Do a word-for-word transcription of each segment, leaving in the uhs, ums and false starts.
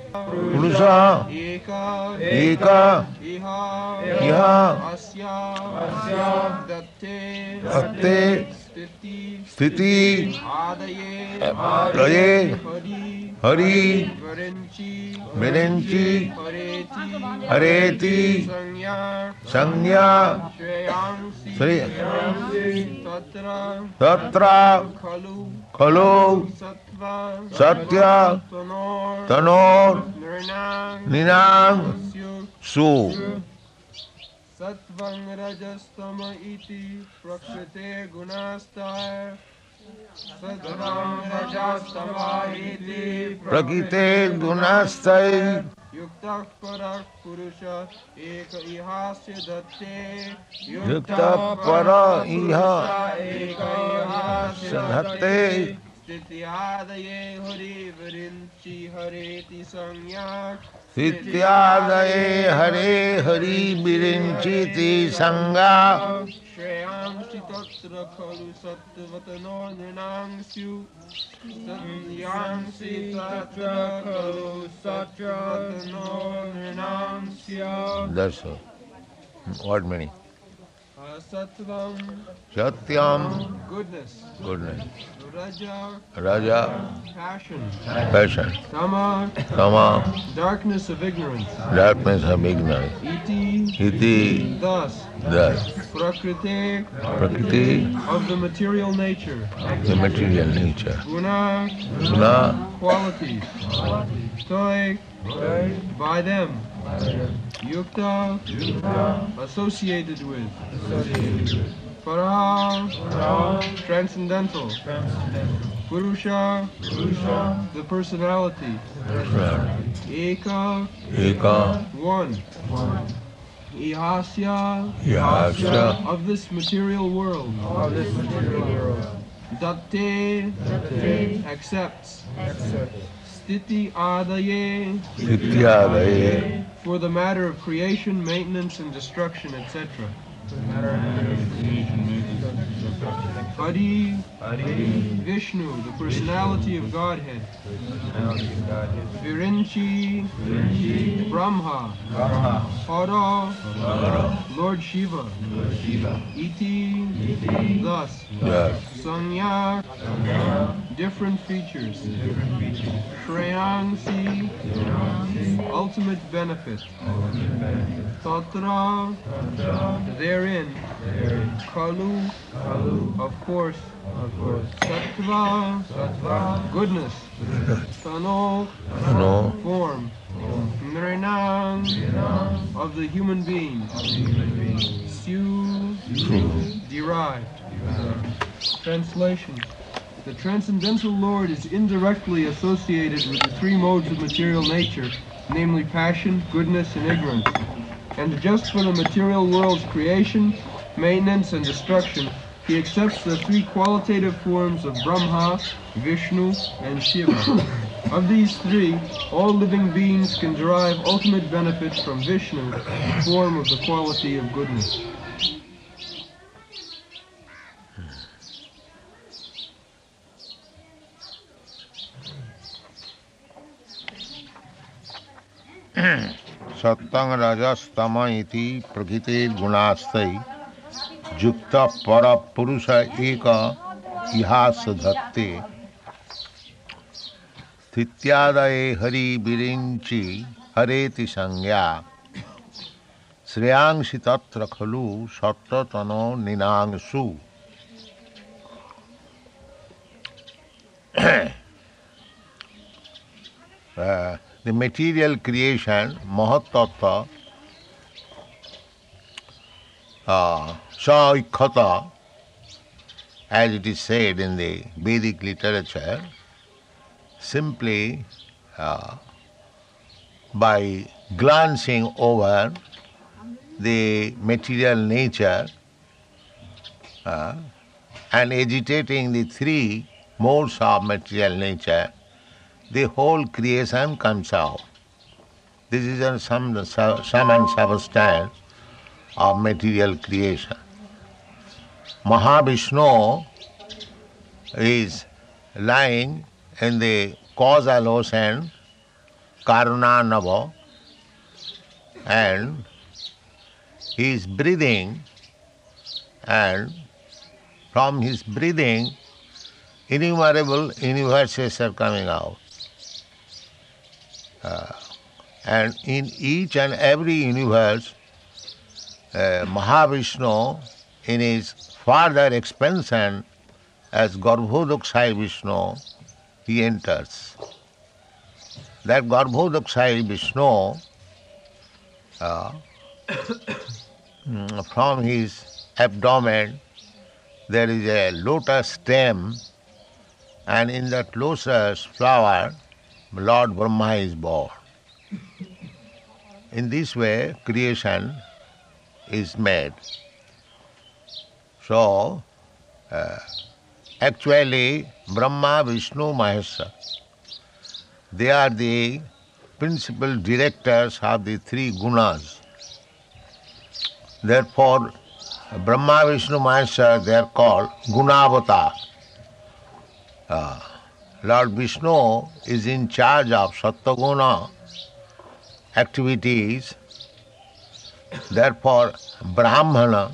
Purusha Eka Iha Datte Sthiti Praye Hari Virenchi Hareti Sanya Sri Tatra Khalu Satya Tanor Ninang Su Satvang Rajastama iti Prakrite Gunastaya Satvang Rajastama iti Prakrite Gunastai Yukta Parak Purusha Eka Ihasya Datte Yukta Para Iha Eka Ihasya Datte Sthitiyadaye Hari Virinchi Hareti Sanyak Sityadaye Hare Hari Virinchiti Sangha Shreyamshi Tatra Khalu Sattvatano Nirnangsyu Satyamshi Tatra Khalu Sattvatano Nirnangsya. That's all. What meaning? Sattvam Satyam goodness, Goodness Raja Raja passion, Passion Tama Tama darkness of ignorance, Darkness of ignorance Iti Iti thus Thus Prakriti Prakriti of the material nature, The material nature Guna Guna qualities, Toy by them, Yukta associated with, Para transcendental, Purusha the personality, Eka Eka one, Ihasya Yasya of this material world, Datte accepts, Sthiti Adaye Sityadaye for the matter of creation, maintenance, and destruction, et cetera. Hari, Vishnu, the personality of Godhead. Virinchi, Brahma. Hara, Lord Shiva. Iti, thus. Yes Sanya, different features. Shreyangsi, ultimate benefit. Tatra, therein. Kalu, of course. Sattva, goodness. Tano, No form. Nrinang, of the human being. Syu, derived. Translation. The Transcendental Lord is indirectly associated with the three modes of material nature, namely passion, goodness, and ignorance. And just for the material world's creation, maintenance, and destruction, he accepts the three qualitative forms of Brahma, Vishnu, and Shiva. Of these three, all living beings can derive ultimate benefit from Vishnu, the form of the quality of goodness. Sattang Rajastama iti Prakriti Gunastai Jukta Para Purusha Eka Ihasa Dhatte Thityadaye Hari Virinchi Hareti Sangya Shreyangsi Tatra Khalu Sattatano Ninang Su. uh, The material creation, Mahatattva, uh, Sa-ikhata, as it is said in the Vedic literature, simply uh, by glancing over the material nature uh, and agitating the three modes of material nature, the whole creation comes out. This is a sum, sum and substance of material creation. Mahavishnu is lying in the causal ocean, Karuna Nava, and he is breathing, and from his breathing innumerable universes are coming out. Uh, and in each and every universe, uh, Mahavishnu, in his further expansion as Garbhodakshai Vishnu, he enters. That Garbhodakshai Vishnu, uh, from his abdomen, there is a lotus stem, and in that lotus flower, Lord Brahma is born. In this way, creation is made. So, uh, actually, Brahma, Vishnu, Maheshwar, they are the principal directors of the three gunas. Therefore, Brahma, Vishnu, Maheshwar, they are called Gunavatar. Uh, Lord Vishnu is in charge of Sattva-guna activities. Therefore, Brahmana,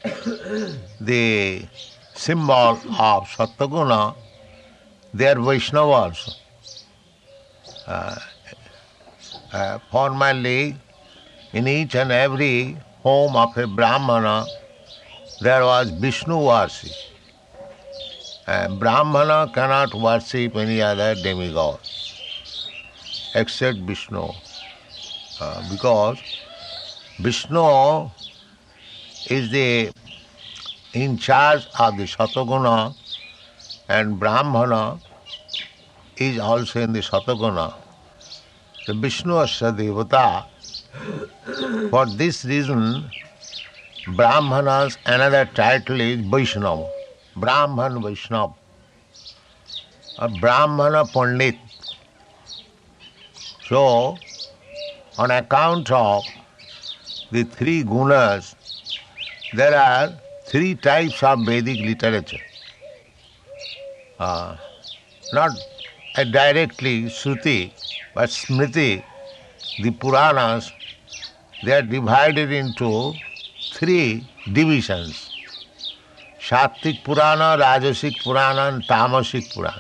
the symbol of Sattva-guna, they are Vaishnavas. Uh, uh, formerly, in each and every home of a Brahmana, there was Vishnu worship. Uh, Brahmana cannot worship any other demigod except Vishnu. Uh, because Vishnu is the in charge of the Sattva-guna, and Brahmana is also in the Sattva-guna. The Vishnu is Devata. For this reason, Brahmana's another title is Vaishnava. Brahman Vaishnava. A Brahmana Pandit. So, on account of the three gunas, there are three types of Vedic literature. Uh, not uh, directly Shruti, but Smriti, the Puranas, they are divided into three divisions. Sattvik Purana, Rajasic Purana, and Tamasic Purana.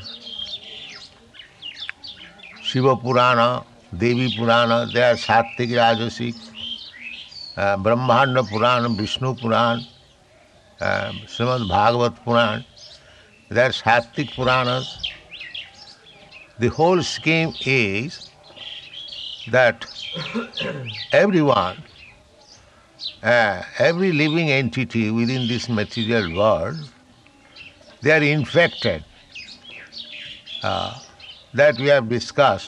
Shiva Purana, Devi Purana, they are Sattvik, Rajasic. Uh, Brahmanda Purana, Vishnu Purana, uh, Srimad Bhagavat Purana, they are Sattvik Puranas. The whole scheme is that everyone, uh, every living entity within this material world, they are infected. Uh, that we have discussed.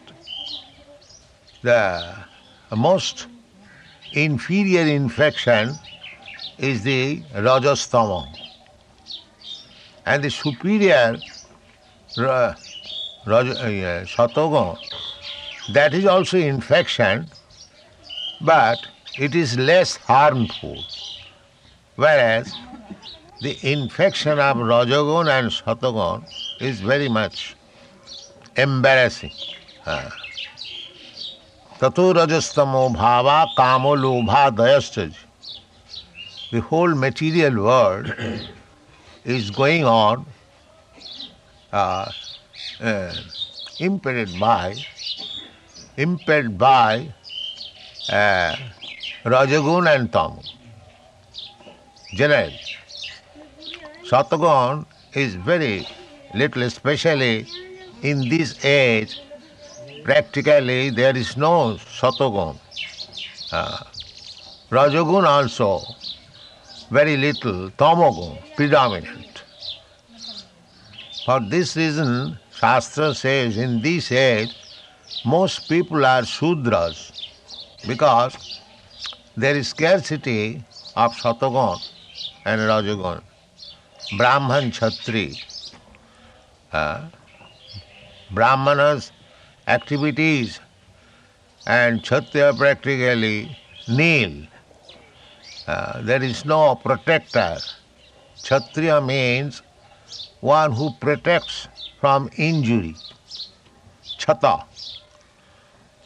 The most inferior infection is the Rajastama. And the superior uh, Sattva, that is also infection, but it is less harmful. Whereas the infection of Rajagun and Sattvagun is very much embarrassing. Uh, Tato Rajastamo Bhava Kamo Lobha Dayastaj. The whole material world is going on uh, uh, impeded by impelled by uh, Rajagun and Tamo. Generally, Sattvagun is very little, especially in this age. Practically there is no Sattvagun. Uh, Rajagun also very little, Tamagun predominant. For this reason, Shastra says in this age most people are Shudras because there is scarcity of Sattvagun and Rajagun. Brahman, Kshatri. Uh, Brahmanas activities and Kshatriya practically nil. Uh, there is no protector. Kshatriya means one who protects from injury. Chata.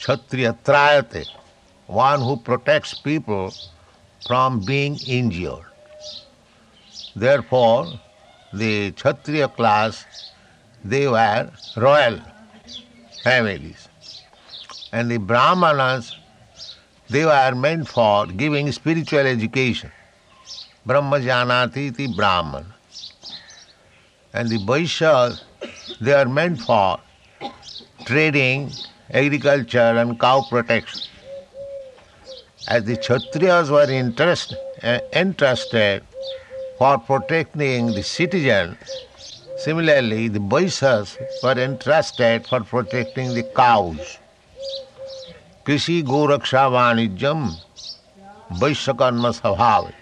Kshatriya Trayate, one who protects people from being injured. Therefore, the Kshatriya class, they were royal families. And the Brahmanas, they were meant for giving spiritual education. Brahma janati iti Brahman. And the Vaishyas, they are meant for trading, agriculture and cow protection. As the Kshatriyas were interest, uh, entrusted for protecting the citizen, similarly the Vaishyas were entrusted for protecting the cows. Krishi Goraksha Vanijam Vaishyakarma Sabhav.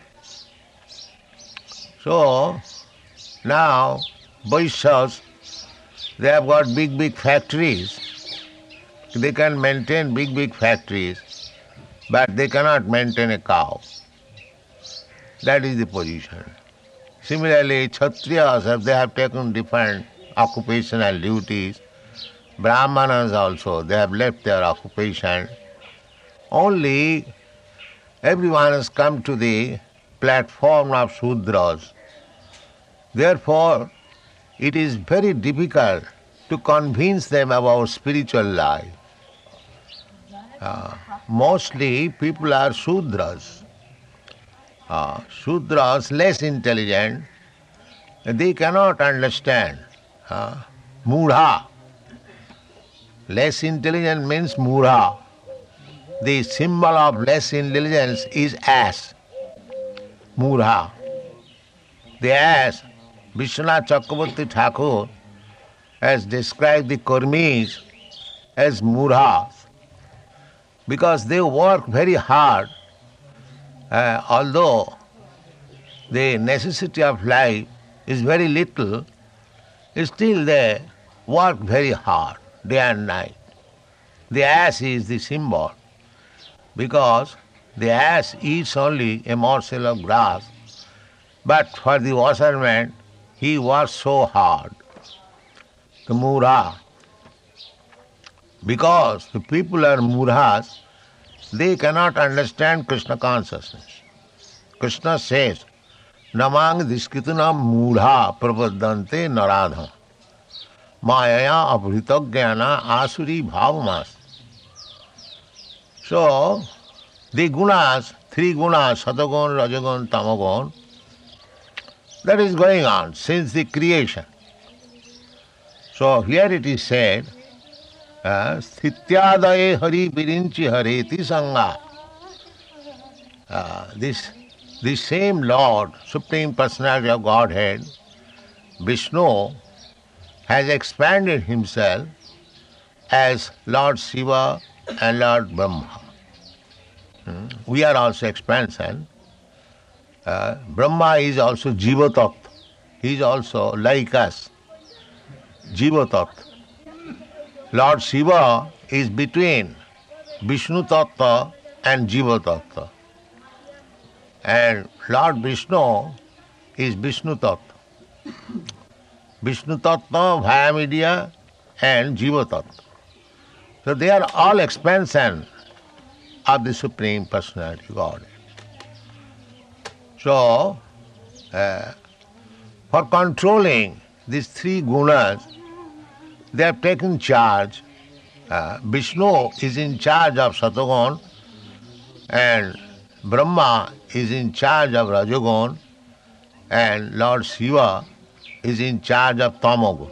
So, now Vaishyas, they have got big, big factories. They can maintain big, big factories, but they cannot maintain a cow. That is the position. Similarly, Kshatriyas, they have taken different occupational duties. Brahmanas also, they have left their occupation. Only everyone has come to the platform of Shudras. Therefore, it is very difficult to convince them about spiritual life. Uh, mostly people are Shudras. Uh, Shudras, less intelligent, they cannot understand. Uh, Mudha. Less intelligent means Mudha. The symbol of less intelligence is ass. Mudha. The ass, Vishwanath Chakravarti Thakur has described the Karmis as Mudhas because they work very hard. Uh, although the necessity of life is very little, still they work very hard, day and night. The ass is the symbol because the ass eats only a morsel of grass, but for the washerman, he works so hard. The Mudha. Because the people are Mudhas, they cannot understand Krishna consciousness. Krishna says, Namang diskituna mudha prabhaddante naradha mayaya abhritagyana asuri bhavamas. So, the gunas, three gunas, satagun, rajagun, tamagun, that is going on since the creation. So here it is said, Sthityadaye hari virinchi hareti sangha. Uh, this, this same Lord, Supreme Personality of Godhead, Vishnu, has expanded himself as Lord Shiva and Lord Brahma. Hmm. We are also expansion. Uh, Brahma is also Jiva Tattva. He is also like us, Jiva Tattva. Lord Shiva is between Vishnu Tattva and Jiva Tattva. And Lord Vishnu is Vishnu Tattva. Vishnu Tattva, via media, and Jiva Tattva. So they are all expansion of the Supreme Personality of Godhead. So, uh, for controlling these three gunas, they have taken charge. Uh, Vishnu is in charge of Satagun, and Brahma is in charge of Rajagun, and Lord Shiva is in charge of Tamagun.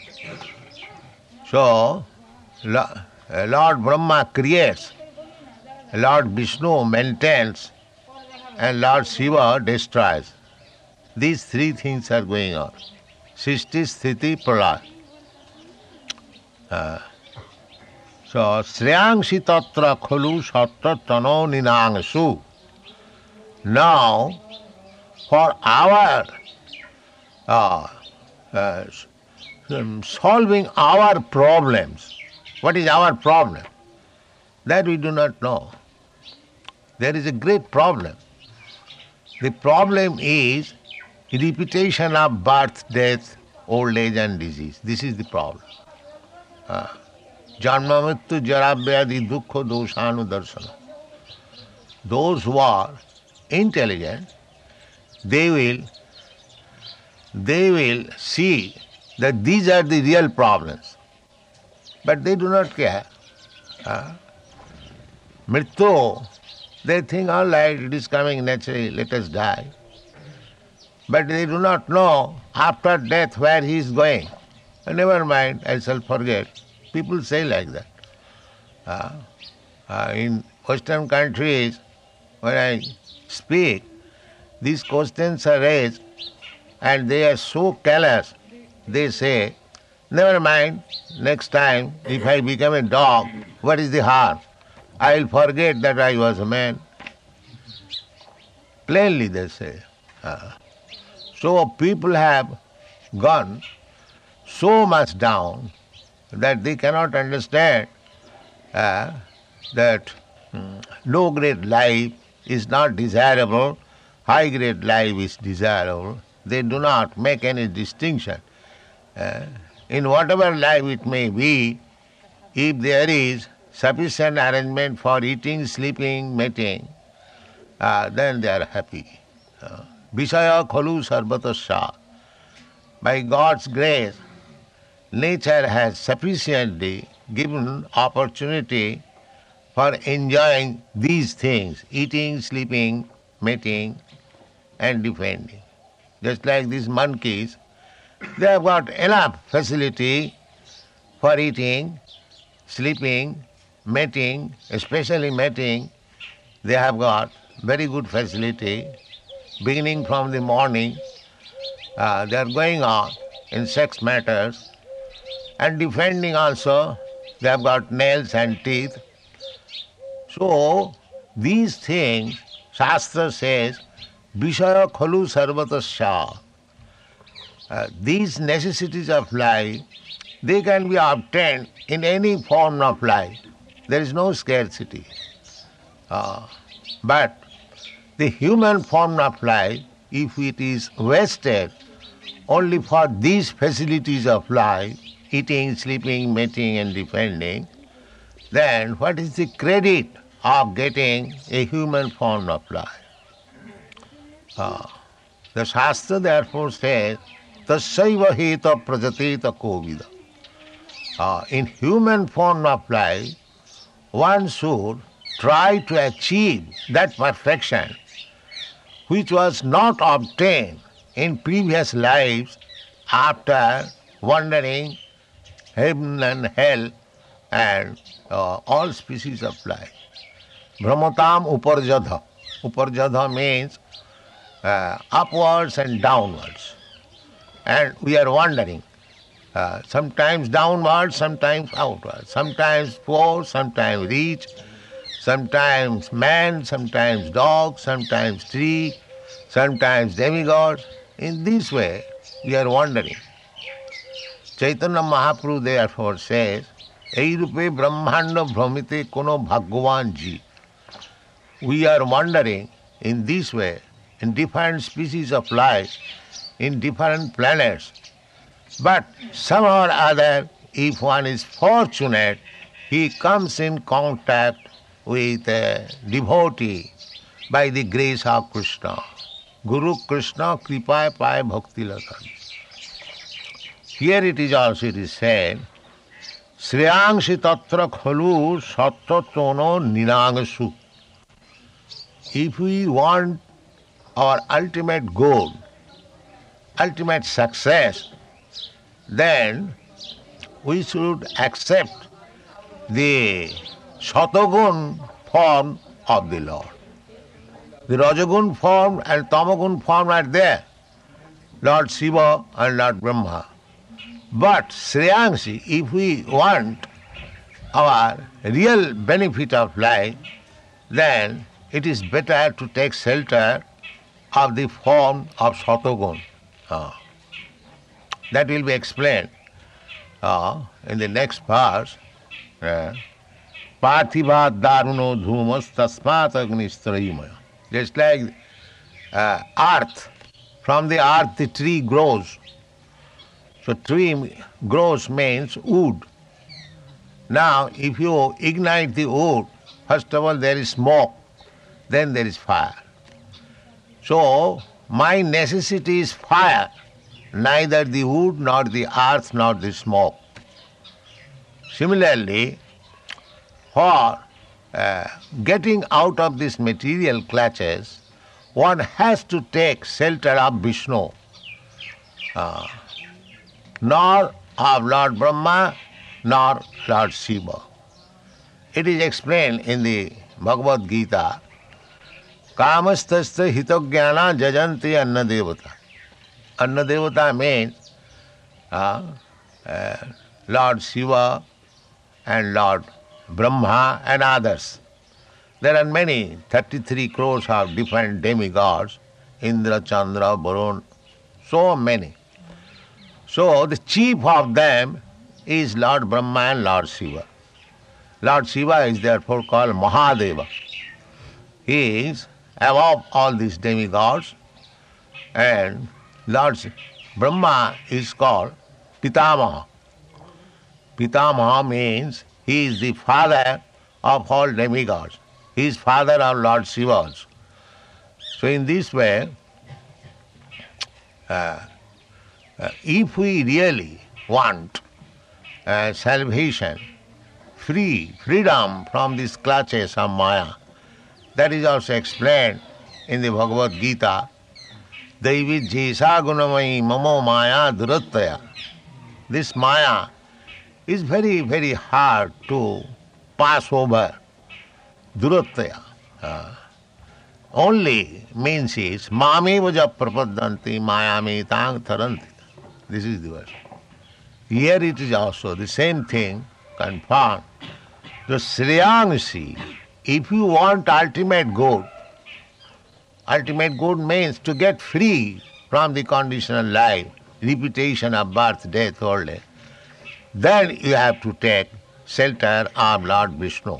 So, Lord Brahma creates, Lord Vishnu maintains, and Lord Shiva destroys. These three things are going on. Sisti, Sthiti, Pralaya. Uh, so, Shreyangsi tatra khulu satta tano ninangsu. Now, for our uh, uh, solving our problems, what is our problem? That we do not know. There is a great problem. The problem is repetition of birth, death, old age and disease. This is the problem. Uh, Janmamittu Jaravyadi Dukkha Doshanu Darsana. Those who are intelligent, they will they will see that these are the real problems. But they do not care. Uh, Mrityu, they think, all right, it is coming naturally, let us die. But they do not know after death where he is going. Never mind, I shall forget. People say like that. Uh, uh, in Western countries, when I speak, these questions are raised and they are so careless. They say, never mind, next time if I become a dog, what is the harm? I will forget that I was a man. Plainly they say. Uh, so people have gone so much down that they cannot understand uh, that um, low-grade life is not desirable, high-grade life is desirable. They do not make any distinction. Uh, in whatever life it may be, if there is sufficient arrangement for eating, sleeping, mating, uh, then they are happy. Uh, Vishaya khalu sarvatasya. By God's grace, nature has sufficiently given opportunity for enjoying these things, eating, sleeping, mating, and defending. Just like these monkeys, they have got enough facility for eating, sleeping, mating, especially mating. They have got very good facility. Beginning from the morning, uh, they are going on in sex matters, and defending also, they have got nails and teeth. So, these things, Shastra says, Vishaya khalu sarvatasya. Uh, these necessities of life, they can be obtained in any form of life. There is no scarcity. Uh, but the human form of life, if it is wasted only for these facilities of life, eating, sleeping, mating and defending, then what is the credit of getting a human form of life? Uh, the Shastra therefore says, Tasyaiva heta prajateta kovida. Uh, in human form of life, one should try to achieve that perfection which was not obtained in previous lives after wandering heaven and hell and uh, all species of life. Brahmatam uparjadha. Uparjadha means uh, upwards and downwards. And we are wandering. Uh, sometimes downwards, sometimes outwards. Sometimes poor, sometimes rich. Sometimes man, sometimes dog, sometimes tree, sometimes demigod. In this way, we are wandering. Chaitanya Mahaprabhu therefore says, Ei rupe brahmanda bhramite kono bhagwan ji. We are wandering in this way, in different species of life, in different planets. But somehow or other, if one is fortunate, he comes in contact with a devotee by the grace of Krishna. Guru Krishna kripaya paya bhakti latan. Here it is also it is said, Shreyangsi tatra khalu sattatono nirangsu. If we want our ultimate goal, ultimate success, then we should accept the Shatagun form of the Lord. The Rajagun form and Tamagun form are there, Lord Shiva and Lord Brahma. But Shreyangsi, if we want our real benefit of life, then it is better to take shelter of the form of Shatagun. Uh, that will be explained uh, in the next verse. Uh, Parthivat daruno dhumas tasmat agnistrayimaya. Just like uh, earth, from the earth the tree grows. So tree grows means wood. Now, if you ignite the wood, first of all there is smoke, then there is fire. So, my necessity is fire, neither the wood, nor the earth, nor the smoke. Similarly, for uh, getting out of these material clutches, one has to take shelter of Vishnu, uh, nor of Lord Brahma, nor Lord Shiva. It is explained in the Bhagavad Gita, Kamastasya hitognyana jajanti anna devata. Anna devata means uh, uh, Lord Shiva and Lord Brahma and others. There are many, thirty-three crores of different demigods, Indra, Chandra, Varun, so many. So the chief of them is Lord Brahma and Lord Shiva. Lord Shiva is therefore called Mahadeva. He is above all these demigods, and Lord Brahma is called Pitamaha. Pitamaha means he is the father of all demigods. He is father of Lord Shiva also. So in this way, uh, uh, if we really want uh, salvation, free, freedom from these clutches of Maya, that is also explained in the Bhagavad Gita, Daivi Jesa Gunamai Mamo Maya Durattaya. This Maya is very, very hard to pass over. Durattaya. Uh, only means is Mami vaja prapadanti mayami tang taranti. This is the verse. Here it is also the same thing confirmed. The Shreyangsi, if you want ultimate good, ultimate good means to get free from the conditional life, repetition of birth, death, old age, then you have to take shelter of Lord Vishnu.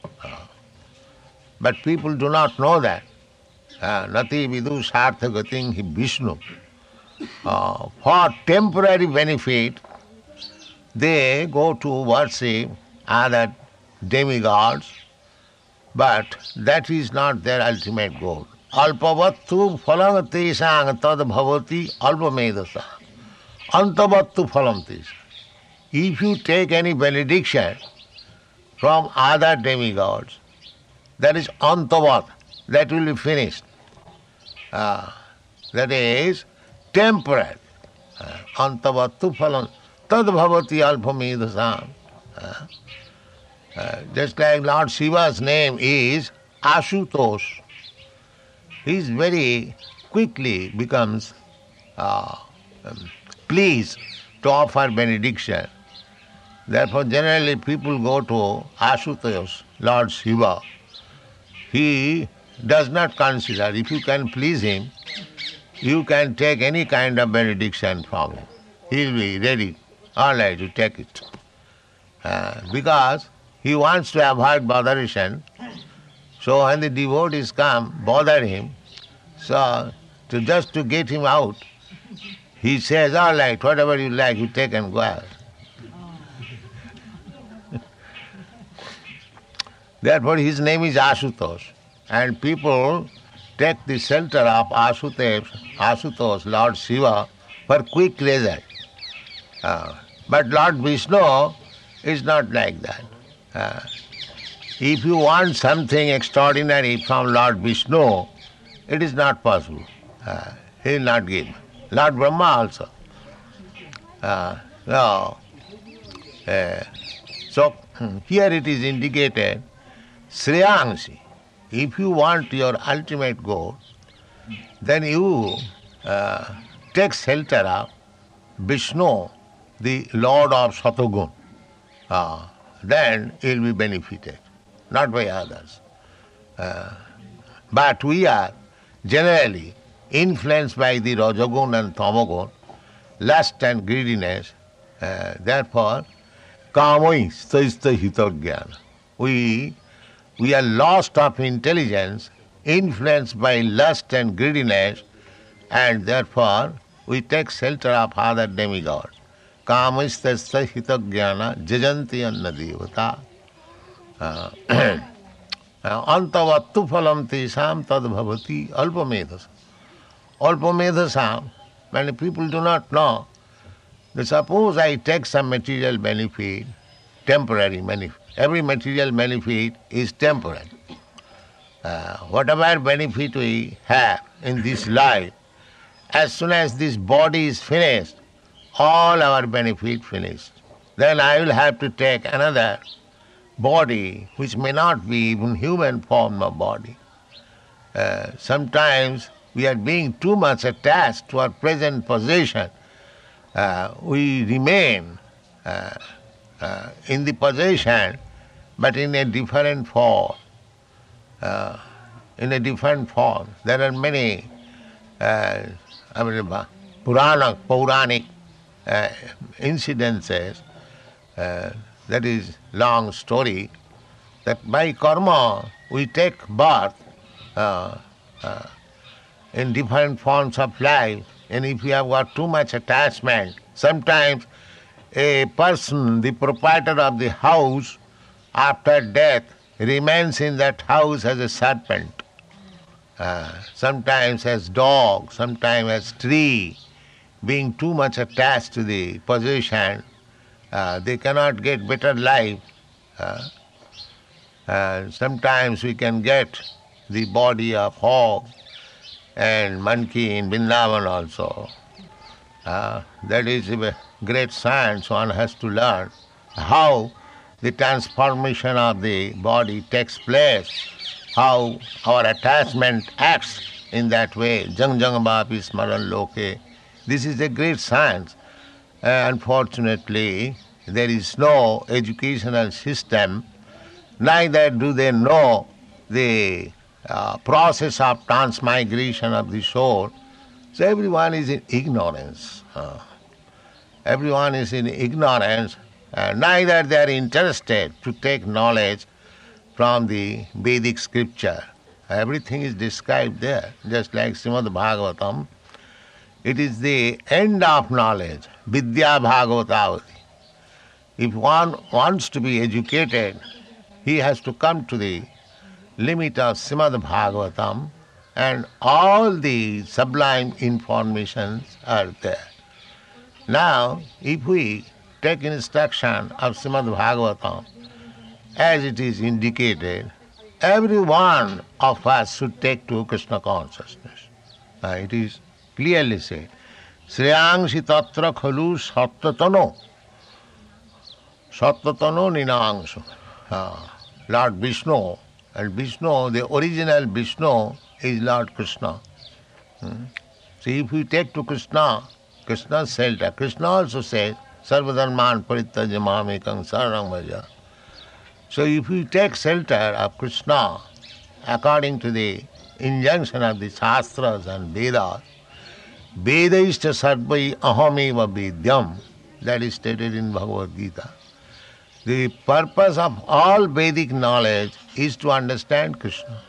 But people do not know that. Nati vidu sartha gating hi Vishnu. Uh, for temporary benefit, they go to worship other demigods, but that is not their ultimate goal. Alpavattu phalam tesang tad bhavati alpamedasa. Antavattu phalam tesang. If you take any benediction from other demigods, that is antavat, that will be finished. Uh, that is temporary. Uh, antavattu phalam tad bhavati alpamedasam. Uh, uh, just like Lord Shiva's name is Ashutosh. He is very quickly becomes uh, um, pleased to offer benediction. Therefore, generally people go to Ashutosh, Lord Shiva. He does not consider, if you can please him, you can take any kind of benediction from him. He will be ready, all right, to take it. Uh, because he wants to avoid botheration. So when the devotees come, bother him, so to just to get him out, he says, all right, whatever you like, you take and go out. Therefore his name is Ashutosh. And people take the shelter of Ashutosh, Ashutosh, Lord Shiva, for quick result. Uh, but Lord Vishnu is not like that. Uh, if you want something extraordinary from Lord Vishnu, it is not possible. Uh, he will not give. Lord Brahma also. Uh, no. Uh, so here it is indicated, Shreyangsi. If you want your ultimate goal, then you uh, take shelter of Vishnu, the Lord of Satagun. Uh, then you will be benefited, not by others. Uh, but we are generally influenced by the Rajagun and Tamagun, lust and greediness. Uh, therefore, kamai staista hitogyan. We We are lost of intelligence, influenced by lust and greediness, and therefore we take shelter of other demigods. Kamastasya hita jnana jajanti anna devata. Antavattu phalam tesam tad bhavati alpamedhasa. Alpamedhasa, many people do not know. Suppose I take some material benefit, temporary benefit. Every material benefit is temporary. Uh, whatever benefit we have in this life, as soon as this body is finished, all our benefit finished. Then I will have to take another body, which may not be even human form of body. Uh, sometimes we are being too much attached to our present position. Uh, we remain uh, uh, in the possession, but in a different form. Uh, in a different form. There are many uh, I mean, Purana, Puranic uh, incidences, uh, that is long story, that by karma we take birth uh, uh, in different forms of life, and if you have got too much attachment, sometimes a person, the proprietor of the house, after death, remains in that house as a serpent, uh, sometimes as dog, sometimes as tree. Being too much attached to the possession, uh, they cannot get better life. Uh, uh, sometimes we can get the body of hog and monkey in Vrindavan also. Uh, that is a great science one has to learn, how the transformation of the body takes place, how our attachment acts in that way. Jang jang bapi smaran loke. This is a great science. Uh, unfortunately, there is no educational system, neither do they know the uh, process of transmigration of the soul. So everyone is in ignorance. Uh, everyone is in ignorance. Uh, neither they are interested to take knowledge from the Vedic scripture. Everything is described there, just like Srimad Bhagavatam. It is the end of knowledge, Vidya Bhagavatavati. If one wants to be educated, he has to come to the limit of Srimad Bhagavatam, and all the sublime informations are there. Now, if we take instruction of Srimad Bhagavatam, as it is indicated, every one of us should take to Krishna consciousness. Uh, it is clearly said, Shreyangsi tatra khalu sattatano, sattatano ninangsu. Uh, Lord Vishnu, and Vishnu, the original Vishnu is Lord Krishna. Hmm? So if we take to Krishna, Krishna's shelter, Krishna also says, Sarvadharman parittajya mamekam saranam bhaja. So if we take shelter of Krishna, according to the injunction of the Shastras and Vedas, Vedaishta sarvai ahameva vedyam, that is stated in Bhagavad Gita. The purpose of all Vedic knowledge is to understand Krishna.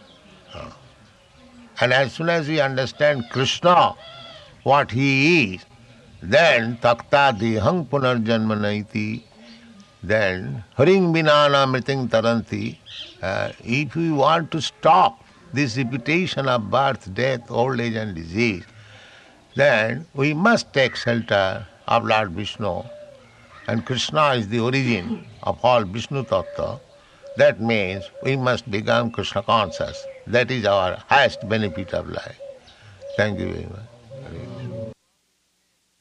And as soon as we understand Krishna, what he is, then takta dehang punarjanmanaiti, then haring vinana mriting taranti. Uh, if we want to stop this repetition of birth, death, old age and disease, then we must take shelter of Lord Vishnu. And Krishna is the origin of all Vishnu Tattva. That means we must become Krishna conscious. That is our highest benefit of life. Thank you very much.